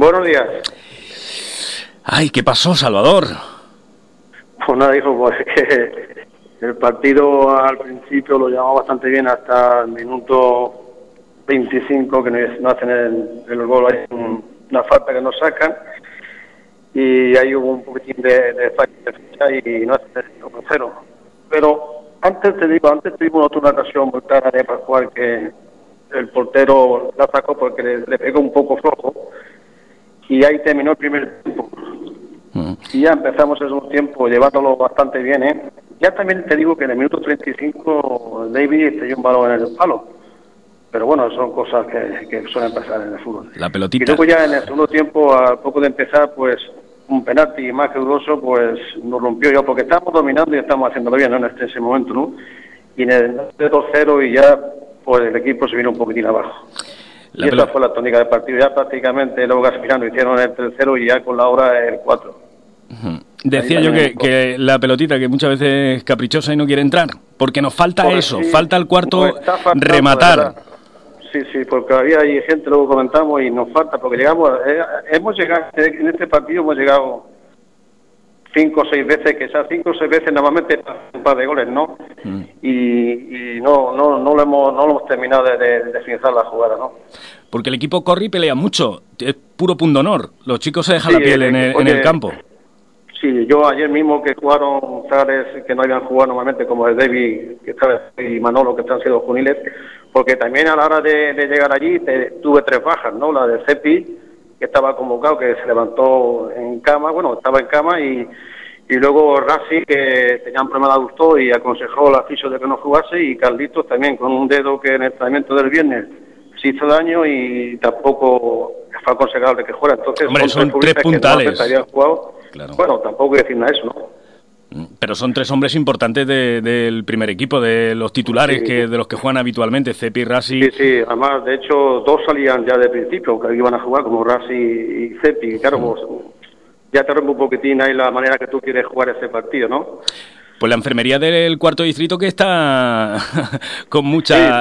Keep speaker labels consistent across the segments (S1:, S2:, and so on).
S1: Buenos días.
S2: Ay, ¿qué pasó, Salvador?
S1: Pues nada, hijo, pues que el partido al principio lo llevaba bastante bien hasta el minuto 25, que no hacen el gol, hay una falta que nos sacan, y ahí hubo un poquitín de falta y no hacen el 1-0. Pero antes tuvimos otra ocasión muy clara de Pascual, que el portero la sacó porque le pegó un poco flojo, y ahí terminó el primer tiempo. Y ya empezamos el segundo tiempo llevándolo bastante bien, ¿eh? Ya también te digo que en el minuto 35 David estrelló un balón en el palo. Pero bueno, son cosas que suelen pasar en el fútbol.
S2: La pelotita.
S1: Y luego ya en el segundo tiempo, a poco de empezar, pues un penalti más que dudoso, pues nos rompió ya, porque estábamos dominando y estamos haciéndolo bien, ¿no? En ese momento, ¿no? Y en el 2-0 y ya, pues el equipo se vino un poquitín abajo. Y esa fue la tónica del partido. Ya prácticamente luego Gaspirano hicieron el 3-0 y ya con la hora el 4.
S2: Decía yo que la pelotita, que muchas veces es caprichosa y no quiere entrar, porque nos falta pues eso, sí, falta el cuarto rematar.
S1: Sí, porque hay gente, luego comentamos, y nos falta, porque hemos llegado, en este partido hemos llegado 5 o 6 veces, que esas 5 o 6 veces normalmente un par de goles, ¿no? Y no lo hemos terminado de finalizar la jugada, ¿no?
S2: Porque el equipo corre y pelea mucho, es puro pundonor, los chicos se dejan la piel en el campo.
S1: Sí, yo ayer mismo que jugaron Zárez, que no habían jugado normalmente, como el David y Manolo, que están siendo juveniles, porque también a la hora de llegar allí tuve 3 bajas, ¿no? La de Cepi, que estaba convocado, que se levantó en cama, estaba en cama, y luego Rassi, que tenía un problema de aductor y aconsejó al fisio de que no jugase, y Carlitos también con un dedo que en el entrenamiento del viernes se hizo daño y tampoco fue aconsejable que fuera. Entonces,
S2: hombre, son 3 puntales.
S1: Que habían jugado. Claro. Bueno, tampoco voy a decir nada de eso, ¿no?
S2: Pero son 3 hombres importantes del primer equipo, de los titulares,
S1: sí.
S2: de los que juegan habitualmente, Cepi y Rassi.
S1: Sí, además, de hecho, 2 salían ya de principio, que iban a jugar, como Rassi y Cepi. Claro, pues, ya te rompe un poquitín ahí la manera que tú quieres jugar ese partido, ¿no?
S2: Pues la enfermería del cuarto distrito que está con mucha...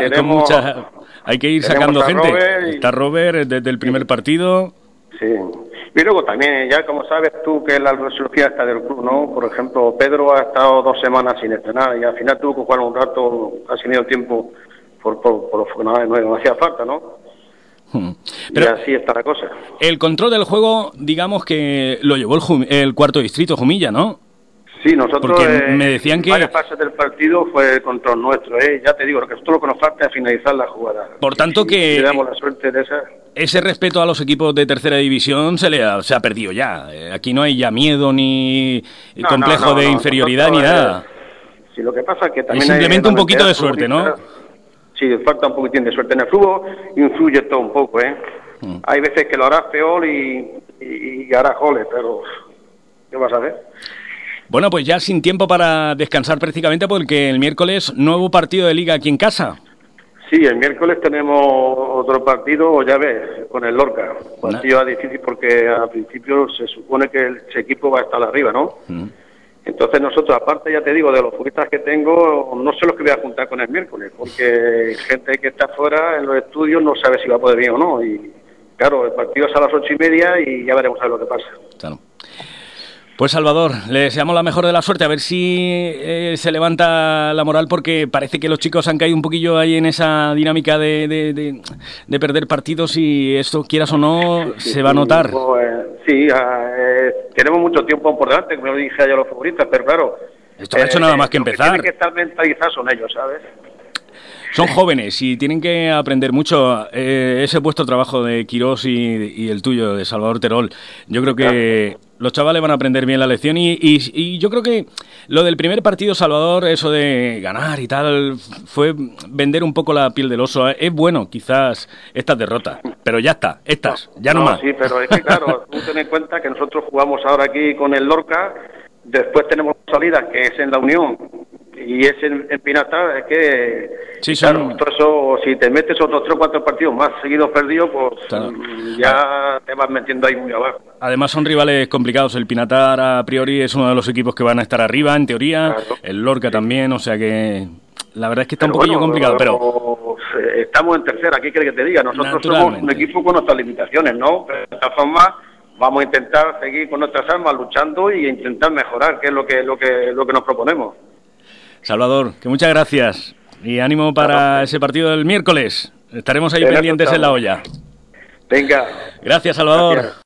S2: Hay que ir sacando gente. Está Robert desde el primer partido.
S1: Sí. Y luego también, ya como sabes tú, que la filosofía está del club, ¿no? Por ejemplo, Pedro ha estado 2 semanas sin entrenar y al final tuvo que jugar un rato, ha tenido tiempo por no hacía falta, ¿no? Pero y así está la cosa.
S2: El control del juego, digamos que lo llevó el cuarto distrito, Jumilla, ¿no?
S1: Sí, nosotros,
S2: porque me decían que
S1: varias fases del partido fue el control nuestro, ya te digo, que esto lo que nos falta es finalizar la jugada.
S2: Por tanto, que
S1: damos la suerte de esa.
S2: Ese respeto a los equipos de tercera división se ha perdido ya. Aquí no hay ya miedo ni complejo de inferioridad ni nada.
S1: Sí, lo que pasa es que también
S2: es simplemente un poquito de suerte, ¿no?
S1: Sí, falta un poquitín de suerte. En el fútbol influye todo un poco, Hay veces que lo harás peor y harás goles, pero ¿qué vas a hacer?
S2: Bueno, pues ya sin tiempo para descansar prácticamente, porque el miércoles nuevo partido de Liga aquí en casa.
S1: Sí, el miércoles tenemos otro partido, ya ves, con el Lorca. Partido difícil porque al principio se supone que ese equipo va a estar arriba, ¿no? Entonces nosotros, aparte, ya te digo, de los futbolistas que tengo, no sé los que voy a juntar con el miércoles, porque gente que está fuera en los estudios no sabe si va a poder venir o no. Y claro, el partido es a las 8:30 y ya veremos a ver lo que pasa.
S2: Claro. Pues Salvador, le deseamos la mejor de la suerte, a ver si se levanta la moral, porque parece que los chicos han caído un poquillo ahí en esa dinámica de perder partidos, y esto, quieras o no, se va a notar.
S1: Tenemos mucho tiempo por delante, como lo dije ayer a los futbolistas, pero claro...
S2: Esto no ha hecho nada más que empezar.
S1: Los que tienen que estar mentalizados son ellos, ¿sabes?
S2: Son jóvenes y tienen que aprender mucho. Ese vuestro trabajo de Quirós y el tuyo, de Salvador Terol. Yo creo que los chavales van a aprender bien la lección y yo creo que lo del primer partido, Salvador, eso de ganar y tal, fue vender un poco la piel del oso. Es bueno, quizás, estas derrotas, pero ya está, ya no más.
S1: Sí, pero es que claro, tú ten en cuenta que nosotros jugamos ahora aquí con el Lorca, después tenemos salidas que es en la Unión, y es en Pinatar, es que
S2: sí,
S1: claro, eso, si te metes otros 3 o 4 partidos más seguidos perdidos, pues claro, ya te vas metiendo ahí muy abajo.
S2: Además son rivales complicados. El Pinatar a priori es uno de los equipos que van a estar arriba, en teoría, claro. El Lorca también, o sea que la verdad es que está un poquillo complicado, pero
S1: estamos en tercera, ¿qué quiere que te diga? Nosotros somos un equipo con nuestras limitaciones, ¿no? Pero de esta forma vamos a intentar seguir con nuestras armas luchando y intentar mejorar, que es lo que nos proponemos.
S2: Salvador, que muchas gracias y ánimo para ese partido del miércoles. Estaremos ahí pendientes en la olla.
S1: Venga.
S2: Gracias, Salvador. Gracias.